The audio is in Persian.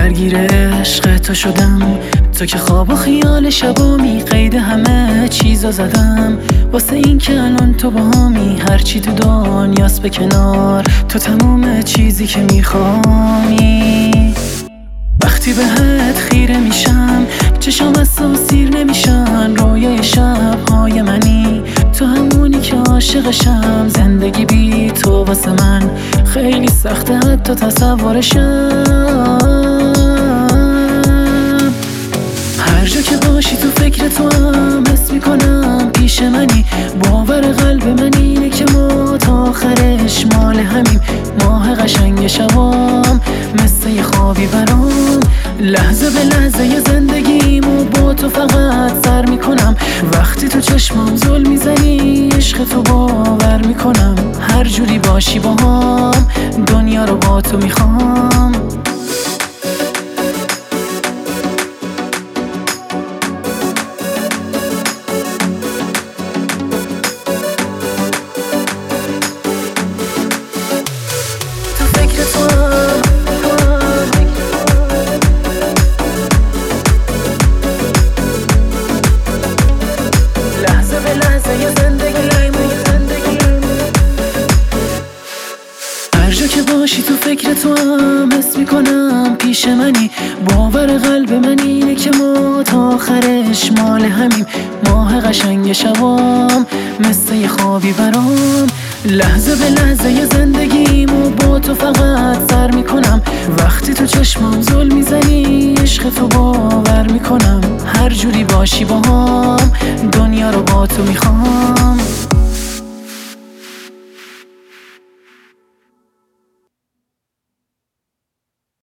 درگیر عشق تو شدم، تو که خواب و خیال شبامی، قید همه چیزا زدم واسه این که الان تو باهامی. هرچی تو دنیاست به کنار، تو تموم چیزی که میخوامی. وقتی بهت خیره میشم چشام از تو سیر نمیشن، رویای شبهای منی، تو همونی که عاشقشم. زندگی بی تو واسه من خیلی سخته حتی تصورشم. هر جا که باشی تو فکر تو هم حس میکنم پیش منی. باور قلب من اینه که ما تا آخرش مال همیم. ماه قشنگ شبام مثل یه خوابی برام، لحظه به لحظه یه زندگیمو با تو فقط سر میکنم. وقتی تو چشمام زل میزنی عشق تو باور میکنم. هر جوری باشی باهام دنیا رو با تو میخوام. هر جا که باشی تو فکر تو هم حس میکنم پیش منی. باور قلب من اینه که ما تا آخرش مال همیم. ماه قشنگ شبام مثل یه خوابی برام، لحظه به لحظه یه زندگیمو با تو فقط سر میکنم. وقتی تو چشمام زل میزنی عشق تو باور میکنم. هر جوری باشی باهام دنیا رو با تو میخوام.